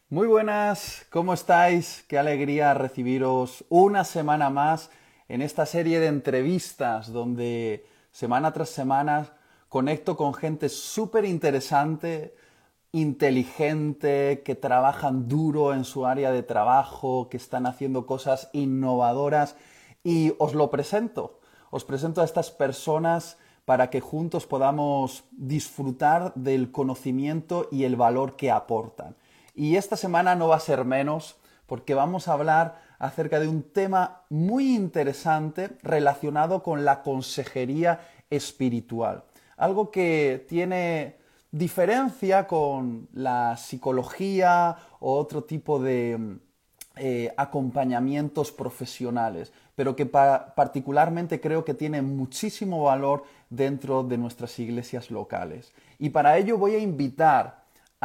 Muy buenas, ¿cómo estáis? Qué alegría recibiros una semana más en esta serie de entrevistas donde semana tras semana conecto con gente súper interesante, inteligente, que trabajan duro en su área de trabajo, que están haciendo cosas innovadoras y os lo presento. Os presento a estas personas para que juntos podamos disfrutar del conocimiento y el valor que aportan. Y esta semana no va a ser menos porque vamos a hablar acerca de un tema muy interesante relacionado con la consejería espiritual. Algo que tiene diferencia con la psicología o otro tipo de acompañamientos profesionales, pero que particularmente creo que tiene muchísimo valor dentro de nuestras iglesias locales. Y para ello voy a invitar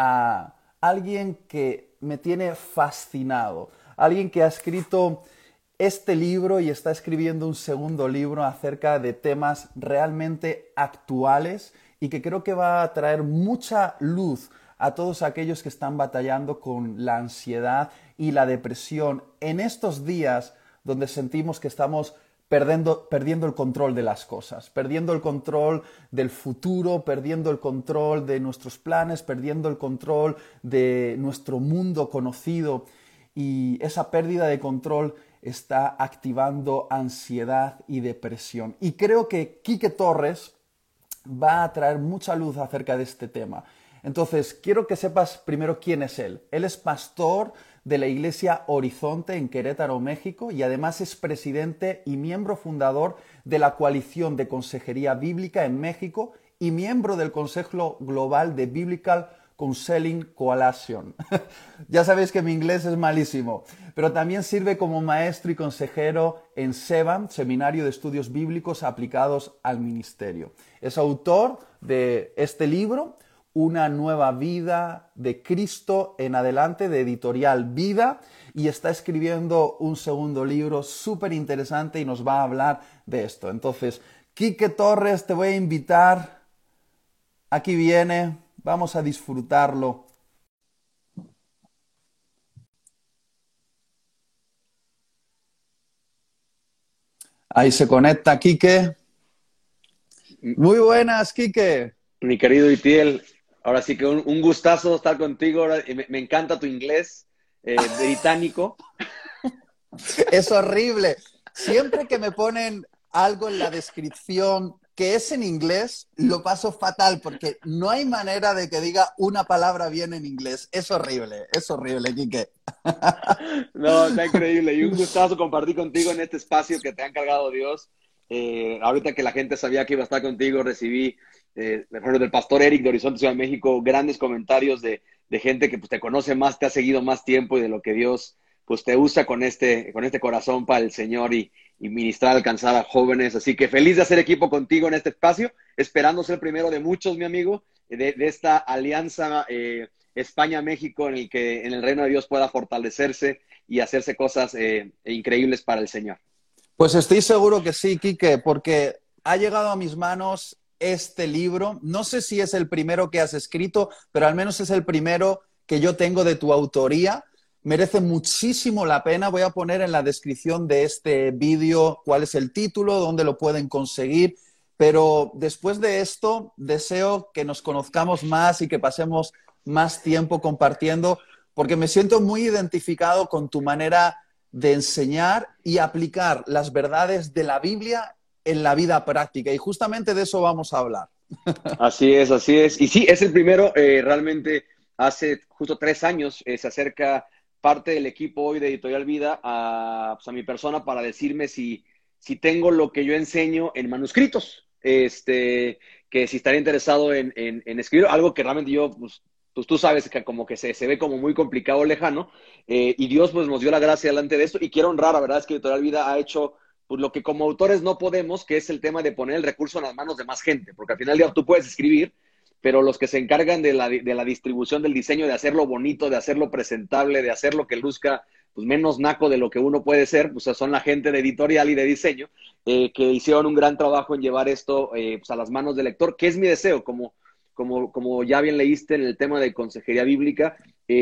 a alguien que me tiene fascinado, alguien que ha escrito este libro y está escribiendo un segundo libro acerca de temas realmente actuales y que creo que va a traer mucha luz a todos aquellos que están batallando con la ansiedad y la depresión en estos días donde sentimos que estamos perdiendo el control de las cosas, perdiendo el control del futuro, perdiendo el control de nuestros planes, perdiendo el control de nuestro mundo conocido. Y esa pérdida de control está activando ansiedad y depresión. Y creo que Quique Torres va a traer mucha luz acerca de este tema. Entonces, quiero que sepas primero quién es él. Él es pastor de la Iglesia Horizonte en Querétaro, México, y además es presidente y miembro fundador de la Coalición de Consejería Bíblica en México y miembro del Consejo Global de Biblical Counseling Coalition. Ya sabéis que mi inglés es malísimo, pero también sirve como maestro y consejero en SEBAM, Seminario de Estudios Bíblicos Aplicados al Ministerio. Es autor de este libro, Una nueva vida de Cristo en adelante, de Editorial Vida, y está escribiendo un segundo libro súper interesante y nos va a hablar de esto. Entonces, Quique Torres, te voy a invitar. Aquí viene, vamos a disfrutarlo. Ahí se conecta Quique. Muy buenas, Quique. Mi querido Itiel, ahora sí que un gustazo estar contigo. Me encanta tu inglés británico. Es horrible. Siempre que me ponen algo en la descripción que es en inglés, lo paso fatal porque no hay manera de que diga una palabra bien en inglés. Es horrible, Quique. No, está increíble. Y un gustazo compartir contigo en este espacio que te ha encargado Dios. Ahorita que la gente sabía que iba a estar contigo, recibí del pastor Eric de Horizonte Ciudad de México grandes comentarios de gente que pues, te conoce más, te ha seguido más tiempo y de lo que Dios pues te usa con este corazón para el Señor y ministrar, alcanzar a jóvenes. Así que feliz de hacer equipo contigo en este espacio, esperando ser el primero de muchos, mi amigo, de esta alianza España-México en el que en el reino de Dios pueda fortalecerse y hacerse cosas increíbles para el Señor. Pues estoy seguro que sí, Quique, porque ha llegado a mis manos este libro. No sé si es el primero que has escrito, pero al menos es el primero que yo tengo de tu autoría. Merece muchísimo la pena. Voy a poner en la descripción de este vídeo cuál es el título, dónde lo pueden conseguir. Pero después de esto, deseo que nos conozcamos más y que pasemos más tiempo compartiendo, porque me siento muy identificado con tu manera de enseñar y aplicar las verdades de la Biblia en la vida práctica. Y justamente de eso vamos a hablar. Así es, así es. Y sí, es el primero, realmente hace justo 3 años se acerca parte del equipo hoy de Editorial Vida pues, a mi persona para decirme si tengo lo que yo enseño en manuscritos, que si estaría interesado en escribir algo que realmente yo, pues tú sabes que como que se ve como muy complicado, lejano, y Dios pues nos dio la gracia delante de esto y quiero honrar, la verdad es que Editorial Vida ha hecho pues lo que como autores no podemos, que es el tema de poner el recurso en las manos de más gente, porque al final del día tú puedes escribir, pero los que se encargan de la distribución, del diseño, de hacerlo bonito, de hacerlo presentable, de hacerlo que luzca pues menos naco de lo que uno puede ser, pues son la gente de editorial y de diseño, que hicieron un gran trabajo en llevar esto pues a las manos del lector, que es mi deseo, como ya bien leíste en el tema de consejería bíblica,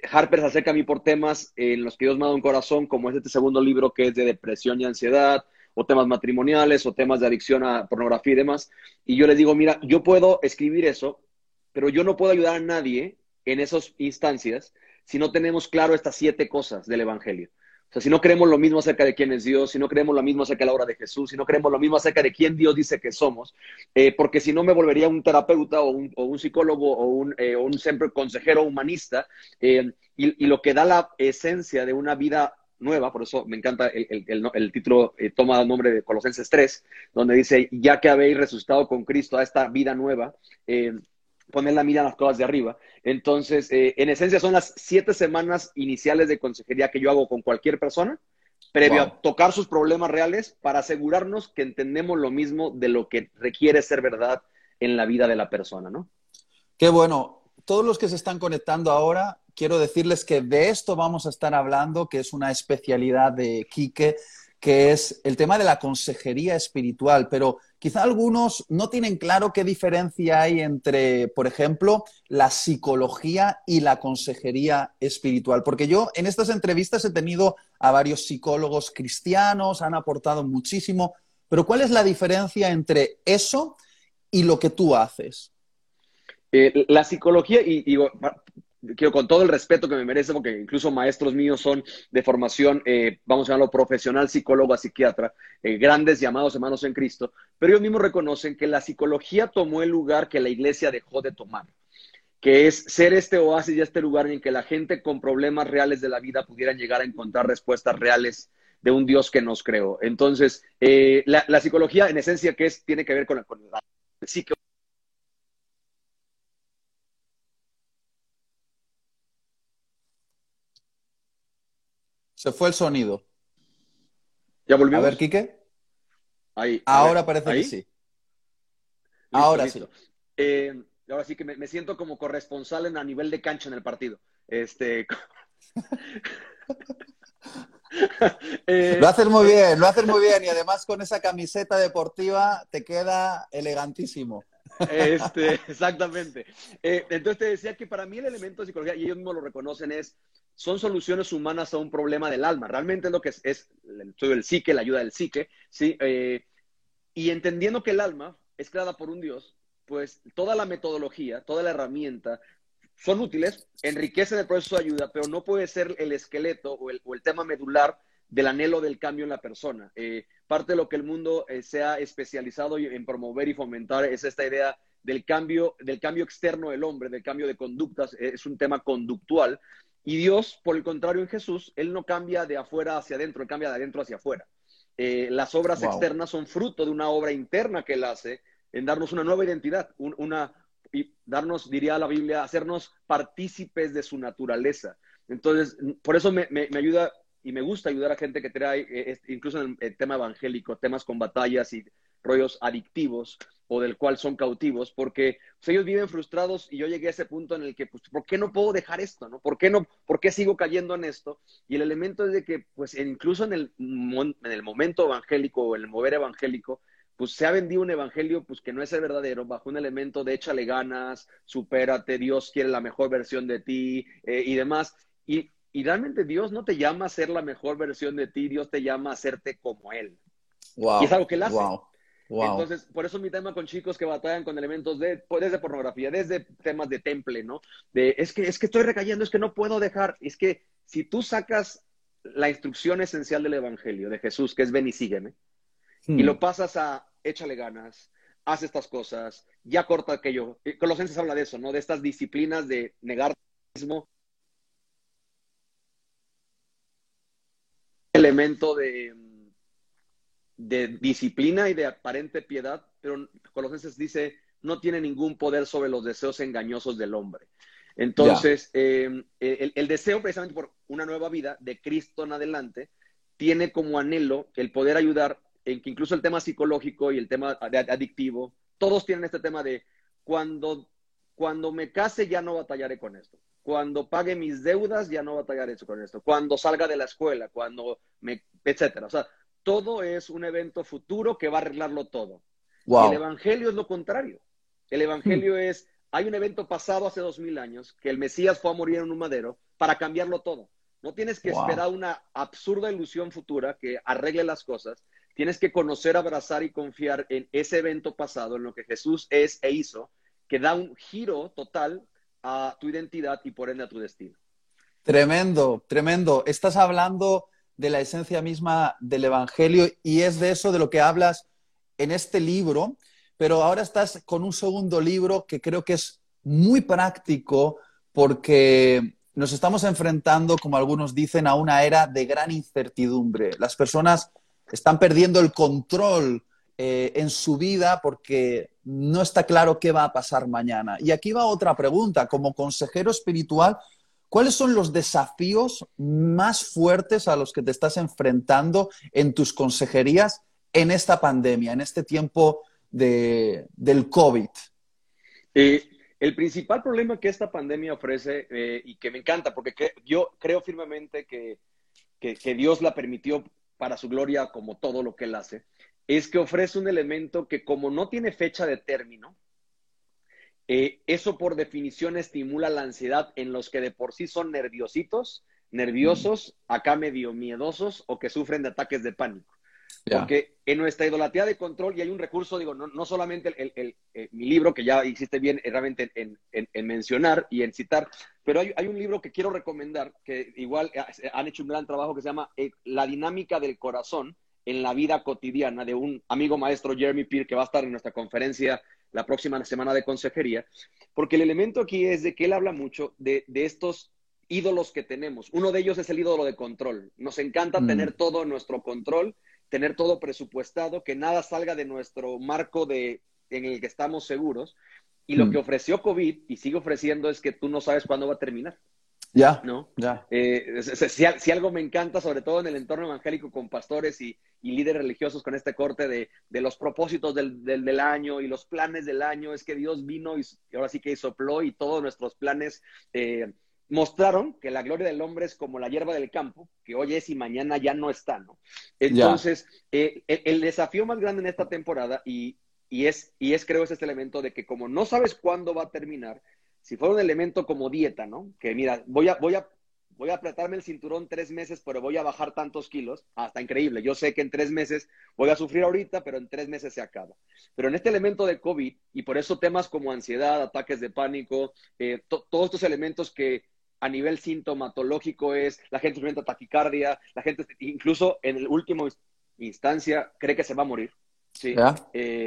Harper se acerca a mí por temas en los que Dios me ha dado un corazón, como es este segundo libro que es de depresión y ansiedad, o temas matrimoniales, o temas de adicción a pornografía y demás. Y yo les digo, mira, yo puedo escribir eso, pero yo no puedo ayudar a nadie en esas instancias si no tenemos claro estas 7 cosas del Evangelio. O sea, si no creemos lo mismo acerca de quién es Dios, si no creemos lo mismo acerca de la obra de Jesús, si no creemos lo mismo acerca de quién Dios dice que somos, porque si no me volvería un terapeuta o un psicólogo o un siempre consejero humanista, y lo que da la esencia de una vida nueva, por eso me encanta el título, toma el nombre de Colosenses 3, donde dice, ya que habéis resucitado con Cristo a esta vida nueva, poner la mira en las cosas de arriba. Entonces, en esencia son las 7 semanas iniciales de consejería que yo hago con cualquier persona, previo Wow. a tocar sus problemas reales para asegurarnos que entendemos lo mismo de lo que requiere ser verdad en la vida de la persona, ¿no? Qué bueno. Todos los que se están conectando ahora, quiero decirles que de esto vamos a estar hablando, que es una especialidad de Quique, que es el tema de la consejería espiritual. Pero quizá algunos no tienen claro qué diferencia hay entre, por ejemplo, la psicología y la consejería espiritual. Porque yo en estas entrevistas he tenido a varios psicólogos cristianos, han aportado muchísimo. Pero ¿cuál es la diferencia entre eso y lo que tú haces? La psicología, quiero con todo el respeto que me merece, porque incluso maestros míos son de formación, vamos a llamarlo profesional, psicólogo, psiquiatra, grandes llamados hermanos en Cristo, pero ellos mismos reconocen que la psicología tomó el lugar que la iglesia dejó de tomar, que es ser este oasis y este lugar en que la gente con problemas reales de la vida pudieran llegar a encontrar respuestas reales de un Dios que nos creó. Entonces, la psicología, en esencia, ¿qué es? Tiene que ver con la psique. Se fue el sonido. ¿Ya A ver, volvimos? Quique. Ahí, a ver, Ahora parece que ahí. sí. Listo, Ahora sí. listo. Ahora sí que me siento como corresponsal a nivel de cancha en el partido. Este, Lo eh, haces muy eh, bien, lo haces muy bien. Y además con esa camiseta deportiva te queda elegantísimo. exactamente. Entonces te decía que para mí el elemento de psicología, y ellos mismos lo reconocen, son soluciones humanas a un problema del alma. Realmente es lo que es el estudio del psique, la ayuda del psique, ¿sí? Y entendiendo que el alma es creada por un Dios, pues toda la metodología, toda la herramienta son útiles, enriquecen el proceso de ayuda, pero no puede ser el esqueleto o el tema medular del anhelo del cambio en la persona. Parte de lo que el mundo se ha especializado en promover y fomentar es esta idea del cambio externo del hombre, del cambio de conductas, es un tema conductual. Y Dios, por el contrario, en Jesús, Él no cambia de afuera hacia adentro, Él cambia de adentro hacia afuera. Las obras Wow. externas son fruto de una obra interna que Él hace en darnos una nueva identidad, y darnos, diría la Biblia, hacernos partícipes de su naturaleza. Entonces, por eso me ayuda y me gusta ayudar a gente que trae, incluso en el tema evangélico, temas con batallas y rollos adictivos o del cual son cautivos, porque pues, ellos viven frustrados y yo llegué a ese punto en el que, pues, ¿por qué no puedo dejar esto? ¿No? ¿Por qué no? ¿Por qué sigo cayendo en esto? Y el elemento es de que, pues, incluso en el momento evangélico o en el mover evangélico, pues se ha vendido un evangelio pues que no es el verdadero, bajo un elemento de échale ganas, supérate, Dios quiere la mejor versión de ti y demás. Y realmente Dios no te llama a ser la mejor versión de ti, Dios te llama a hacerte como Él. Y es Wow. algo que Él hace. Wow. Wow. Entonces, por eso mi tema con chicos que batallan con elementos desde pornografía, desde temas de temple, ¿no? Es que estoy recayendo, es que no puedo dejar. Es que si tú sacas la instrucción esencial del Evangelio de Jesús, que es ven y sígueme, y Hmm. lo pasas a échale ganas, haz estas cosas, ya corta aquello. Colosenses habla de eso, ¿no? De estas disciplinas de negar mismo, elemento de disciplina y de aparente piedad, pero Colosenses dice, no tiene ningún poder sobre los deseos engañosos del hombre. Ya. Entonces, el deseo precisamente por una nueva vida de Cristo en adelante tiene como anhelo el poder ayudar en que incluso el tema psicológico y el tema adictivo, todos tienen este tema de cuando, cuando me case ya no batallaré con esto. Cuando pague mis deudas ya no batallaré con esto. Cuando salga de la escuela, etcétera. O sea, todo es un evento futuro que va a arreglarlo todo. Y el Wow. Evangelio es lo contrario. El Hmm. Evangelio es, hay un evento pasado hace 2000 años, que el Mesías fue a morir en un madero, para cambiarlo todo. No tienes que Wow. esperar una absurda ilusión futura que arregle las cosas. Tienes que conocer, abrazar y confiar en ese evento pasado, en lo que Jesús es e hizo, que da un giro total a tu identidad y por ende a tu destino. Tremendo, tremendo. Estás hablando de la esencia misma del Evangelio y es de eso de lo que hablas en este libro, pero ahora estás con un segundo libro que creo que es muy práctico porque nos estamos enfrentando, como algunos dicen, a una era de gran incertidumbre. Las personas están perdiendo el control en su vida porque no está claro qué va a pasar mañana. Y aquí va otra pregunta. Como consejero espiritual, ¿cuáles son los desafíos más fuertes a los que te estás enfrentando en tus consejerías en esta pandemia, en este tiempo del COVID? Eh, el principal problema que esta pandemia ofrece, y que me encanta, porque yo creo firmemente que Dios la permitió para su gloria, como todo lo que Él hace, es que ofrece un elemento que como no tiene fecha de término, eso por definición estimula la ansiedad en los que de por sí son nerviositos, Mm, nerviosos, acá medio miedosos o que sufren de ataques de pánico. ya. Porque en nuestra idolatría de control, y hay un recurso, digo, no solamente mi libro, que ya hiciste bien realmente en mencionar y en citar, pero hay un libro que quiero recomendar, que igual han hecho un gran trabajo, que se llama La dinámica del corazón en la vida cotidiana, de un amigo maestro, Jeremy Peer, que va a estar en nuestra conferencia la próxima semana de consejería, porque el elemento aquí es de que él habla mucho de estos ídolos que tenemos. Uno de ellos es el ídolo de control. Nos encanta Mm, tener todo en nuestro control, tener todo presupuestado, que nada salga de nuestro marco en el que estamos seguros. Y lo que mm. ofreció COVID y sigue ofreciendo es que tú no sabes cuándo va a terminar, Ya, ¿no? ya. Si algo me encanta, sobre todo en el entorno evangélico con pastores y líderes religiosos con este corte de los propósitos del año y los planes del año, es que Dios vino y ahora sí que sopló y todos nuestros planes mostraron que la gloria del hombre es como la hierba del campo, que hoy es y mañana ya no está, ¿no? Ya. Entonces, el desafío más grande en esta temporada, y es creo es este elemento de que como no sabes cuándo va a terminar, si fuera un elemento como dieta, ¿no? Que mira, voy a apretarme el cinturón 3 meses, pero voy a bajar tantos kilos. Ah, está increíble. Yo sé que en 3 meses voy a sufrir ahorita, pero en 3 meses se acaba. Pero en este elemento de COVID, y por eso temas como ansiedad, ataques de pánico, todos estos elementos que a nivel sintomatológico es, la gente experimenta taquicardia, la gente incluso en el último instancia cree que se va a morir, ¿sí? Ya.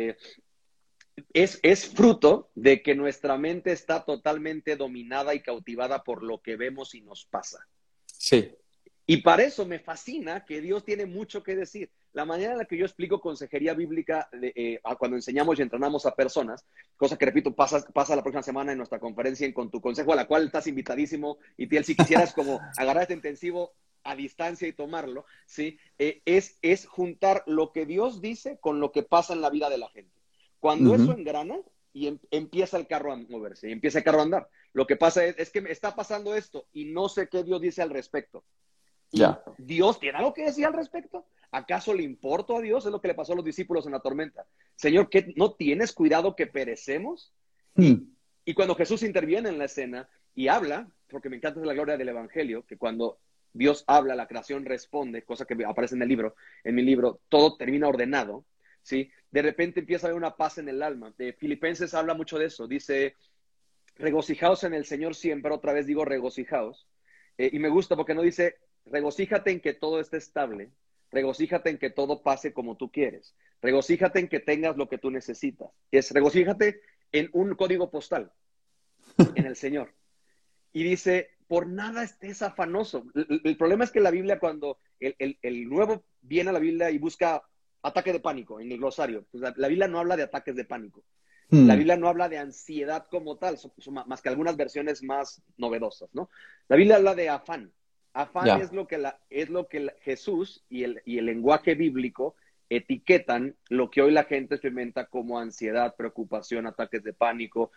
Es fruto de que nuestra mente está totalmente dominada y cautivada por lo que vemos y nos pasa. Sí. Y para eso me fascina que Dios tiene mucho que decir. La manera en la que yo explico consejería bíblica cuando enseñamos y entrenamos a personas, cosa que repito, pasa la próxima semana en nuestra conferencia en Con tu Consejo, a la cual estás invitadísimo, y Tiel, si quisieras como agarrar este intensivo a distancia y tomarlo, ¿sí? Es juntar lo que Dios dice con lo que pasa en la vida de la gente. Cuando eso Ujú. engrana y empieza el carro a moverse, y empieza el carro a andar, lo que pasa es que me está pasando esto y no sé qué Dios dice al respecto. ¿Y Ya. Dios tiene algo que decir al respecto? ¿Acaso le importa a Dios? Es lo que le pasó a los discípulos en la tormenta. Señor, ¿qué, ¿no tienes cuidado que perecemos? Y, Mm, y cuando Jesús interviene en la escena y habla, porque me encanta la gloria del Evangelio, que cuando Dios habla, la creación responde, cosa que aparece en el libro, en mi libro, todo termina ordenado, ¿sí? De repente empieza a haber una paz en el alma. De Filipenses habla mucho de eso. Dice, regocijaos en el Señor siempre, otra vez digo regocijaos. Y me gusta porque no dice, regocíjate en que todo esté estable, regocíjate en que todo pase como tú quieres, regocíjate en que tengas lo que tú necesitas. Es regocíjate en un código postal, en el Señor. Y dice, por nada estés afanoso. El problema es que la Biblia, cuando el nuevo viene a la Biblia y busca ataque de pánico en el glosario, pues la Biblia no habla de ataques de pánico. La mm. Biblia no habla de ansiedad como tal, más que algunas versiones más novedosas, ¿no? La Biblia habla de afán. Afán Ya. es lo que Jesús y el lenguaje bíblico etiquetan lo que hoy la gente experimenta como ansiedad, preocupación, ataques de pánico.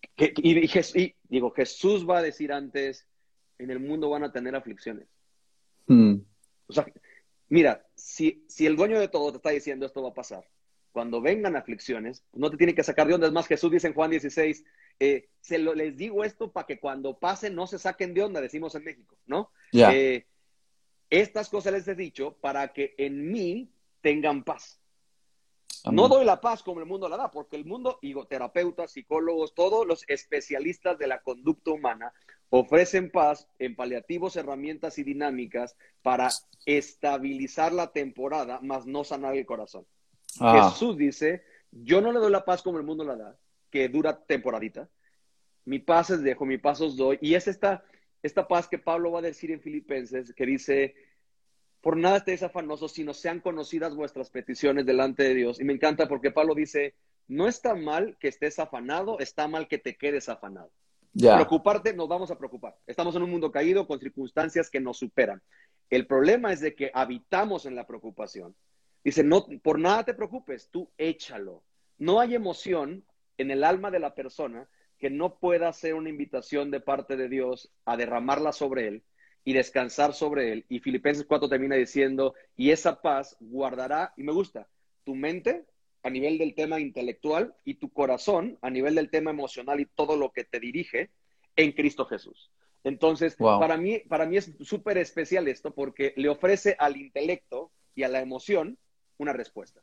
Y digo, Jesús va a decir antes, en el mundo van a tener aflicciones. Mm. O sea, mira, si el dueño de todo te está diciendo esto va a pasar, cuando vengan aflicciones, no te tiene que sacar de onda. Es más, Jesús dice en Juan 16, Les digo esto para que cuando pase no se saquen de onda, decimos en México, ¿no? Ya. Estas cosas les he dicho para que en mí tengan paz. No Amén. doy la paz como el mundo la da, porque el mundo, digo, terapeutas, psicólogos, todos los especialistas de la conducta humana ofrecen paz en paliativos, herramientas y dinámicas para estabilizar la temporada, más no sanar el corazón. Ah, Jesús dice, yo no le doy la paz como el mundo la da, que dura temporadita. Mi paz les dejo, mi paz os doy. Y es esta paz que Pablo va a decir en Filipenses, que dice, por nada estéis afanosos, sino sean conocidas vuestras peticiones delante de Dios. Y me encanta porque Pablo dice, no está mal que estés afanado, está mal que te quedes afanado. ya. Preocuparte, nos vamos a preocupar. Estamos en un mundo caído con circunstancias que nos superan. El problema es de que habitamos en la preocupación. Dice, no, por nada te preocupes, tú échalo. No hay emoción en el alma de la persona que no pueda ser una invitación de parte de Dios a derramarla sobre él y descansar sobre él. Y Filipenses 4 termina diciendo, y esa paz guardará, y me gusta, tu mente a nivel del tema intelectual y tu corazón a nivel del tema emocional y todo lo que te dirige en Cristo Jesús. Entonces, Wow. para mí es súper especial esto porque le ofrece al intelecto y a la emoción una respuesta.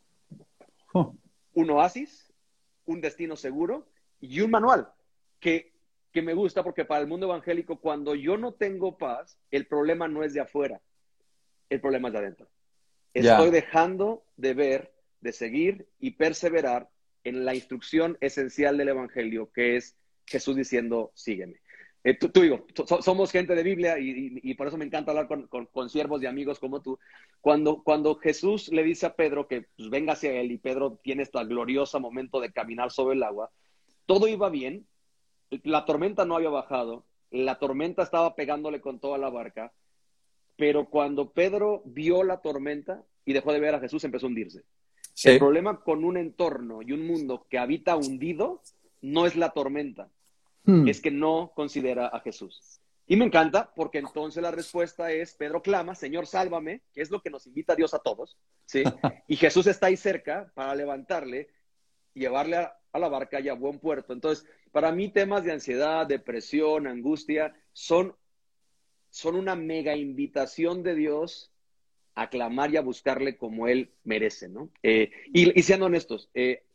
Un oasis, un destino seguro y un manual que me gusta porque para el mundo evangélico, cuando yo no tengo paz, el problema no es de afuera, el problema es de adentro. Estoy Ya. dejando de ver, de seguir y perseverar en la instrucción esencial del Evangelio, que es Jesús diciendo, sígueme. Tú digo, somos gente de Biblia y por eso me encanta hablar con siervos y amigos como tú. Cuando Jesús le dice a Pedro que pues, venga hacia él y Pedro tiene este glorioso momento de caminar sobre el agua, todo iba bien, la tormenta no había bajado, la tormenta estaba pegándole con toda la barca, pero cuando Pedro vio la tormenta y dejó de ver a Jesús, empezó a hundirse. El Sí. problema con un entorno y un mundo que habita hundido no es la tormenta, Hmm. es que no considera a Jesús. Y me encanta porque entonces la respuesta es, Pedro clama, Señor, sálvame, que es lo que nos invita Dios a todos, ¿sí? Y Jesús está ahí cerca para levantarle, llevarle a la barca y a buen puerto. Entonces, para mí temas de ansiedad, depresión, angustia, son una mega invitación de Dios a clamar y a buscarle como Él merece, ¿no? Y siendo honestos,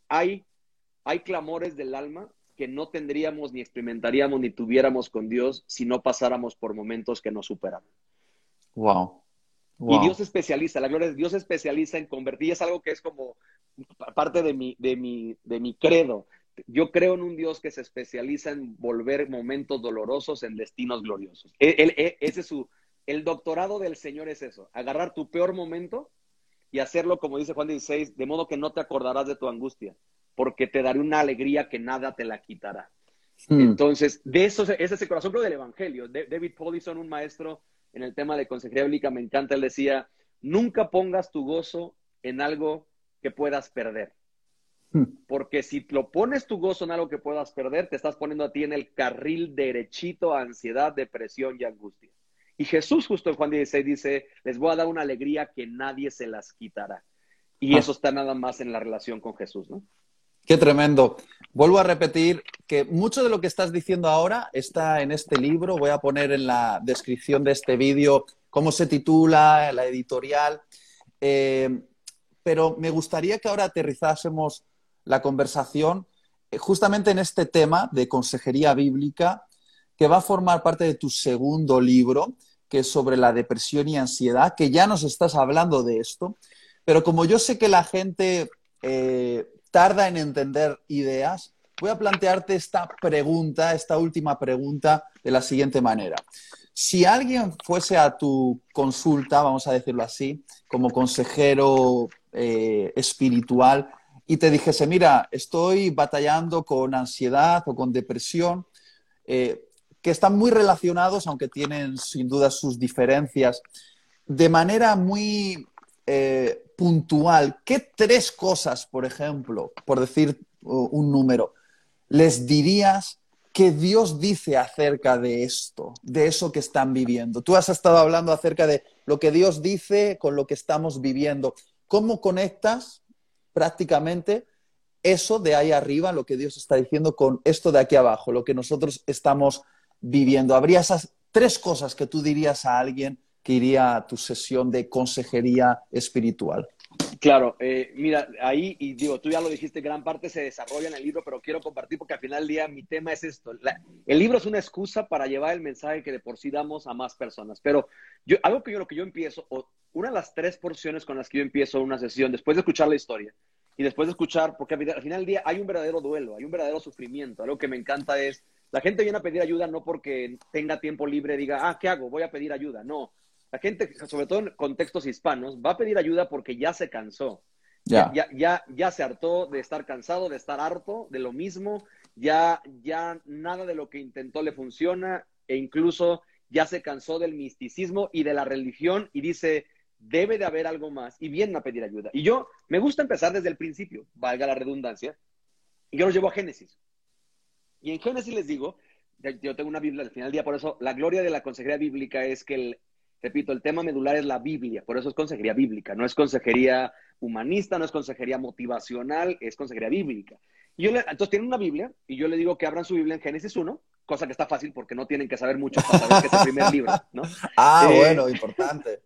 hay clamores del alma que no tendríamos ni experimentaríamos ni tuviéramos con Dios si no pasáramos por momentos que nos superan. Wow. Y Dios Wow. se especializa, la gloria de Dios se especializa en convertir, es algo que es como parte de mi credo. Yo creo en un Dios que se especializa en volver momentos dolorosos en destinos gloriosos. Ese es el doctorado del Señor es eso, agarrar tu peor momento y hacerlo, como dice Juan 16, de modo que no te acordarás de tu angustia, porque te daré una alegría que nada te la quitará. Hmm. Entonces, de eso ese es el corazón creo, del Evangelio. David Paulison, un maestro en el tema de consejería bíblica, me encanta, él decía, nunca pongas tu gozo en algo que puedas perder. Hmm. Porque si lo pones tu gozo en algo que puedas perder, te estás poniendo a ti en el carril derechito a ansiedad, depresión y angustia. Y Jesús justo en Juan 16 dice, les voy a dar una alegría que nadie se las quitará. Y eso Ah, está nada más en la relación con Jesús, ¿no? qué tremendo. Vuelvo a repetir que mucho de lo que estás diciendo ahora está en este libro. Voy a poner en la descripción de este vídeo cómo se titula, la editorial. Eh, pero me gustaría que ahora aterrizásemos la conversación justamente en este tema de consejería bíblica, que va a formar parte de tu segundo libro, que es sobre la depresión y ansiedad, que ya nos estás hablando de esto, pero como yo sé que la gente tarda en entender ideas, voy a plantearte esta pregunta, esta última pregunta, de la siguiente manera. Si alguien fuese a tu consulta, vamos a decirlo así, como consejero espiritual, y te dijese, mira, estoy batallando con ansiedad o con depresión, que están muy relacionados, aunque tienen sin duda sus diferencias, de manera muy puntual, ¿qué tres cosas, por ejemplo, por decir un número, les dirías que Dios dice acerca de esto, de eso que están viviendo? Tú has estado hablando acerca de lo que Dios dice con lo que estamos viviendo. ¿Cómo conectas prácticamente eso de ahí arriba, lo que Dios está diciendo, con esto de aquí abajo, lo que nosotros estamos viviendo? ¿Habría esas tres cosas que tú dirías a alguien que iría a tu sesión de consejería espiritual? Claro, mira, ahí, y digo, tú ya lo dijiste, gran parte se desarrolla en el libro, pero quiero compartir porque al final del día mi tema es esto. El libro es una excusa para llevar el mensaje que de por sí damos a más personas, pero lo que yo empiezo, o una de las tres porciones con las que yo empiezo una sesión, después de escuchar la historia, y después de escuchar, porque al final del día hay un verdadero duelo, hay un verdadero sufrimiento. Algo que me encanta es, la gente viene a pedir ayuda no porque tenga tiempo libre, diga, ¿qué hago? Voy a pedir ayuda. No, la gente, sobre todo en contextos hispanos, va a pedir ayuda porque ya se cansó, Ya. ya se hartó de estar cansado, de estar harto de lo mismo, ya nada de lo que intentó le funciona, e incluso ya se cansó del misticismo y de la religión y dice, debe de haber algo más, y vienen a pedir ayuda. Y yo me gusta empezar desde el principio, valga la redundancia, y yo los llevo a Génesis. Y en Génesis les digo, yo tengo una Biblia al final del día, por eso la gloria de la consejería bíblica es que repito, el tema medular es la Biblia, por eso es consejería bíblica, no es consejería humanista, no es consejería motivacional, es consejería bíblica. Entonces tienen una Biblia y yo le digo que abran su Biblia en Génesis 1, cosa que está fácil porque no tienen que saber mucho para saber que es el primer libro, ¿no? Bueno, importante.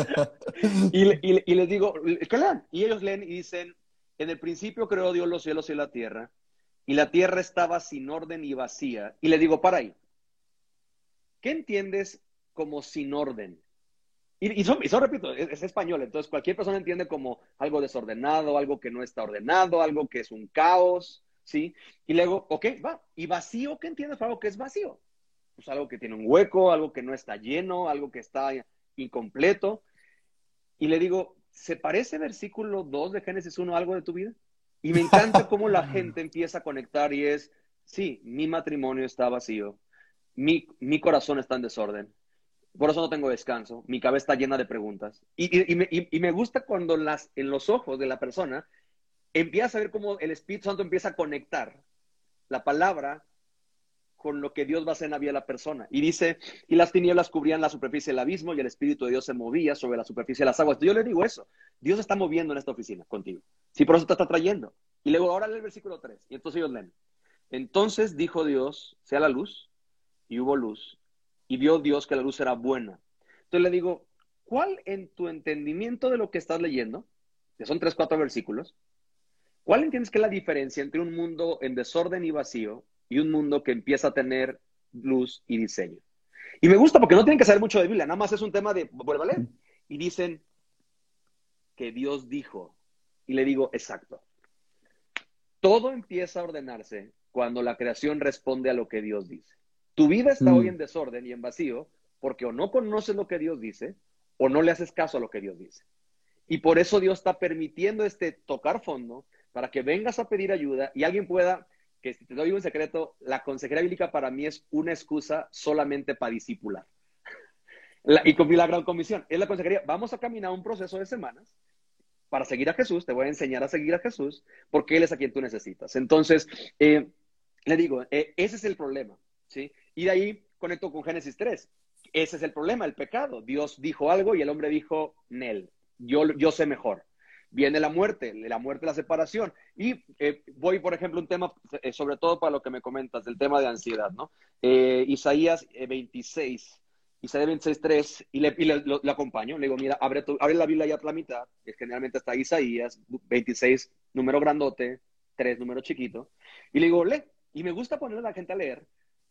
Y les digo, que lean. Y ellos leen y dicen, en el principio creó Dios los cielos y la tierra, y la tierra estaba sin orden y vacía. Y le digo, para ahí, ¿qué entiendes como sin orden? Repito, es español, entonces cualquier persona entiende como algo desordenado, algo que no está ordenado, algo que es un caos, ¿sí? Y luego, ok, va. ¿Y vacío? ¿Qué entiendes por algo que es vacío? Pues algo que tiene un hueco, algo que no está lleno, algo que está incompleto. Y le digo, ¿se parece versículo 2 de Génesis 1 a algo de tu vida? Y me encanta cómo la gente empieza a conectar y es, sí, mi matrimonio está vacío, mi corazón está en desorden, por eso no tengo descanso, mi cabeza está llena de preguntas. Y me gusta cuando en los ojos de la persona empieza a ver cómo el Espíritu Santo empieza a conectar la palabra con lo que Dios va a hacer en la vida de la persona. Y dice, y las tinieblas cubrían la superficie del abismo y el Espíritu de Dios se movía sobre la superficie de las aguas. Yo le digo eso, Dios está moviendo en esta oficina contigo. Sí, por eso te está trayendo. Y luego ahora lee el versículo 3. Y entonces ellos leen. Entonces dijo Dios, sea la luz, y hubo luz. Y vio Dios que la luz era buena. Entonces le digo, ¿cuál en tu entendimiento de lo que estás leyendo, que son 3, 4 versículos, cuál entiendes que es la diferencia entre un mundo en desorden y vacío y un mundo que empieza a tener luz y diseño? Y me gusta porque no tienen que saber mucho de Biblia, nada más es un tema de, vuelve a leer. Y dicen que Dios dijo. Y le digo, exacto. Todo empieza a ordenarse cuando la creación responde a lo que Dios dice. Tu vida está hoy Mm. en desorden y en vacío porque o no conoces lo que Dios dice o no le haces caso a lo que Dios dice. Y por eso Dios está permitiendo tocar fondo para que vengas a pedir ayuda y alguien pueda, que si te doy un secreto, la consejería bíblica para mí es una excusa solamente para discipular. Y cumplir la gran comisión. Es la consejería. Vamos a caminar un proceso de semanas para seguir a Jesús. Te voy a enseñar a seguir a Jesús porque Él es a quien tú necesitas. Entonces, le digo, ese es el problema, ¿sí? Y de ahí conecto con Génesis 3. Ese es el problema, el pecado. Dios dijo algo y el hombre dijo, Nel, yo sé mejor. Viene la muerte, la separación. Y voy, por ejemplo, un tema, sobre todo para lo que me comentas, del tema de ansiedad, ¿no? Isaías 26, Isaías 26, 3, lo acompaño. Le digo, mira, abre la Biblia ya a la mitad, que generalmente está Isaías 26, número grandote, 3, número chiquito. Y le digo, lee. Y me gusta poner a la gente a leer,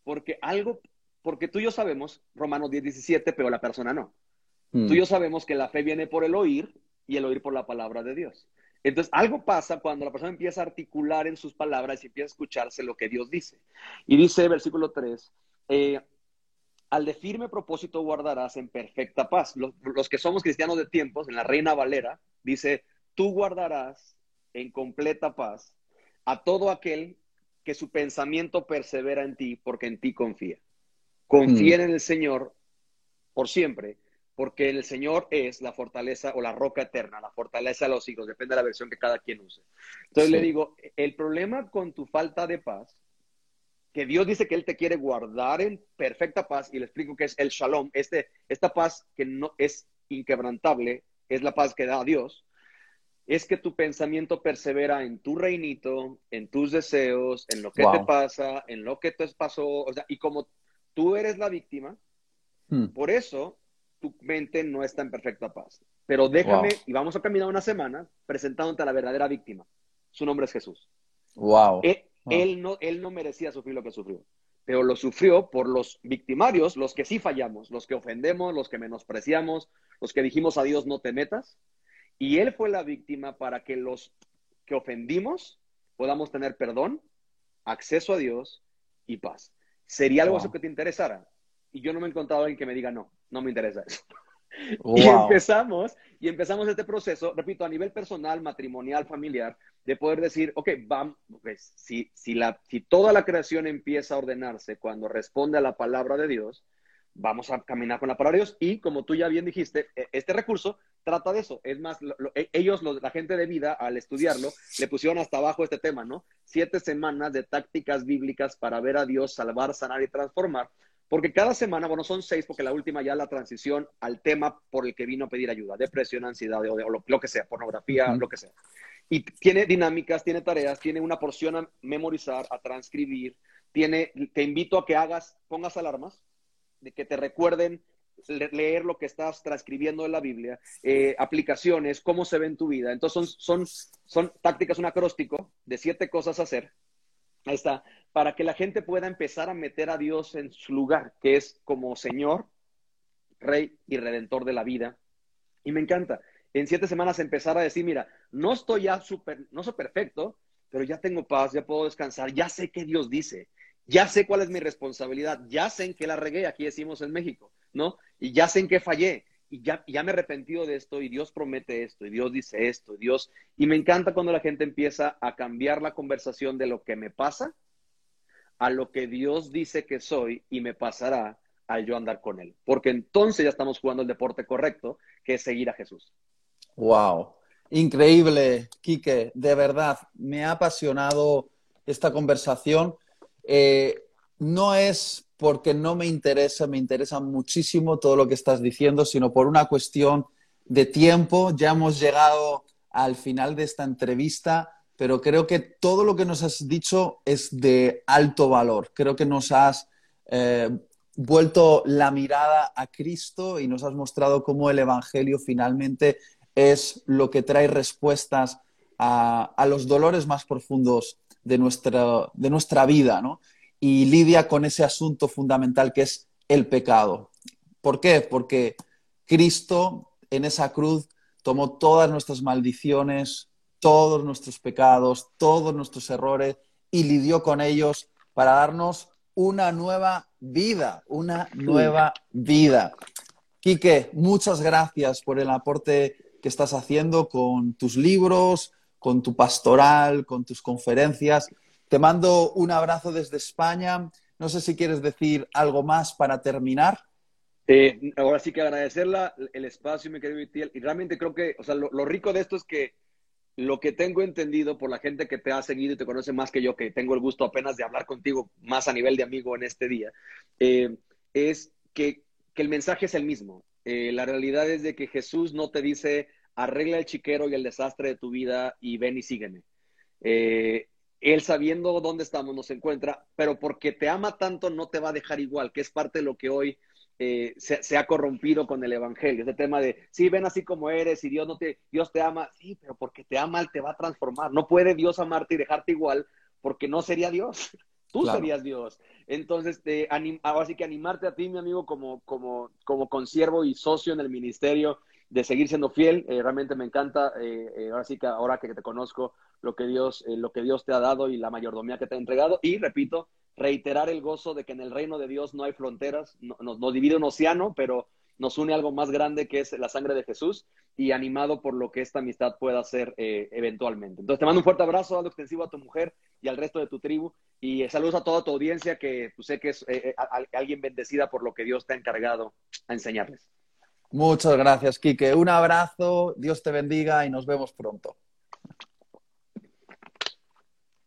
porque tú y yo sabemos, Romanos 10, 17, pero la persona no. Tú y Mm. yo sabemos que la fe viene por el oír y el oír por la palabra de Dios. Entonces, algo pasa cuando la persona empieza a articular en sus palabras y empieza a escucharse lo que Dios dice. Y dice, versículo 3, al de firme propósito guardarás en perfecta paz. Los que somos cristianos de tiempos, en la Reina Valera, dice, tú guardarás en completa paz a todo aquel que su pensamiento persevera en ti, porque en ti confía. Mm. Confíen en el Señor por siempre, porque el Señor es la fortaleza o la roca eterna, la fortaleza de los hijos, depende de la versión que cada quien use. Entonces le Sí. digo, el problema con tu falta de paz, que Dios dice que Él te quiere guardar en perfecta paz, y le explico que es el shalom, esta paz que no es inquebrantable, es la paz que da a Dios. es que tu pensamiento persevera en tu reinito, en tus deseos, en lo que te Wow. pasa, en lo que te pasó, o sea, y como tú eres la víctima, por eso tu mente no está en perfecta paz. Pero Wow. déjame, y vamos a caminar una semana presentándote a la verdadera víctima. Su nombre es Jesús. Wow. Wow. Él no merecía sufrir lo que sufrió, pero lo sufrió por los victimarios, los que sí fallamos, los que ofendemos, los que menospreciamos, los que dijimos a Dios no te metas. Y él fue la víctima para que los que ofendimos podamos tener perdón, acceso a Dios y paz. ¿Sería algo eso Wow. que te interesara? Y yo no me he encontrado a alguien que me diga, no, no me interesa eso. Y Wow. empezamos este proceso, repito, a nivel personal, matrimonial, familiar, de poder decir, ok, vamos, pues, si toda la creación empieza a ordenarse cuando responde a la palabra de Dios, vamos a caminar con la palabra de Dios. Y como tú ya bien dijiste, este recurso trata de eso. Es más, la gente de vida, al estudiarlo, le pusieron hasta abajo este tema, ¿no? 7 semanas de tácticas bíblicas para ver a Dios salvar, sanar y transformar. Porque cada semana, bueno, son 6, porque la última ya la transición al tema por el que vino a pedir ayuda, depresión, ansiedad, o lo que sea, pornografía, Ujú. lo que sea. Y tiene dinámicas, tiene tareas, tiene una porción a memorizar, a transcribir, te invito a que pongas alarmas, de que te recuerden leer lo que estás transcribiendo de la Biblia, aplicaciones, cómo se ve en tu vida. Entonces son tácticas, un acróstico de 7 cosas a hacer. Ahí está, para que la gente pueda empezar a meter a Dios en su lugar, que es como Señor, Rey y Redentor de la vida. Y me encanta, en 7 semanas empezar a decir, mira, no estoy ya no soy perfecto, pero ya tengo paz, ya puedo descansar, ya sé qué Dios dice, ya sé cuál es mi responsabilidad, ya sé en qué la regué, aquí decimos en México, ¿no? Y ya sé en qué fallé, y ya me he arrepentido de esto, y Dios promete esto, y Dios dice esto, y me encanta cuando la gente empieza a cambiar la conversación de lo que me pasa a lo que Dios dice que soy y me pasará al yo andar con Él. Porque entonces ya estamos jugando el deporte correcto, que es seguir a Jesús. Wow, increíble, Quique. De verdad, me ha apasionado esta conversación. Eh, no es porque no me interesa muchísimo todo lo que estás diciendo, sino por una cuestión de tiempo. Ya hemos llegado al final de esta entrevista, pero creo que todo lo que nos has dicho es de alto valor. Creo que nos has eh, vuelto la mirada a Cristo y nos has mostrado cómo el Evangelio finalmente es lo que trae respuestas a los dolores más profundos de nuestra vida, ¿no? Y lidia con ese asunto fundamental que es el pecado. ¿Por qué? Porque Cristo en esa cruz tomó todas nuestras maldiciones, todos nuestros pecados, todos nuestros errores y lidió con ellos para darnos una nueva vida, una Mm. nueva vida. Quique, muchas gracias por el aporte que estás haciendo con tus libros, con tu pastoral, con tus conferencias. Te mando un abrazo desde España. No sé si quieres decir algo más para terminar. Ahora sí que agradecerla el espacio, mi querido Itiel, y realmente creo que, o sea, lo rico de esto es que lo que tengo entendido por la gente que te ha seguido y te conoce más que yo, que tengo el gusto apenas de hablar contigo más a nivel de amigo en este día, eh, es que el mensaje es el mismo. La realidad es de que Jesús no te dice arregla el chiquero y el desastre de tu vida y ven y sígueme. Eh, él sabiendo dónde estamos nos encuentra, pero porque te ama tanto no te va a dejar igual, que es parte de lo que hoy se ha corrompido con el evangelio. Ese tema de, sí, ven así como eres y Dios te ama, sí, pero porque te ama, Él te va a transformar. No puede Dios amarte y dejarte igual porque no sería Dios. Tú Claro. serías Dios. Entonces, ahora sí que animarte a ti, mi amigo, como consiervo y socio en el ministerio, de seguir siendo fiel. Realmente me encanta, ahora sí que ahora que te conozco, lo que Dios te ha dado y la mayordomía que te ha entregado. Y repito, reiterar el gozo de que en el reino de Dios no hay fronteras, nos divide un océano, pero nos une algo más grande que es la sangre de Jesús y animado por lo que esta amistad pueda ser eventualmente. Entonces te mando un fuerte abrazo, dando extensivo a tu mujer y al resto de tu tribu y saludos a toda tu audiencia que pues, sé que es alguien bendecida por lo que Dios te ha encargado a enseñarles. Muchas gracias, Quique. Un abrazo, Dios te bendiga y nos vemos pronto.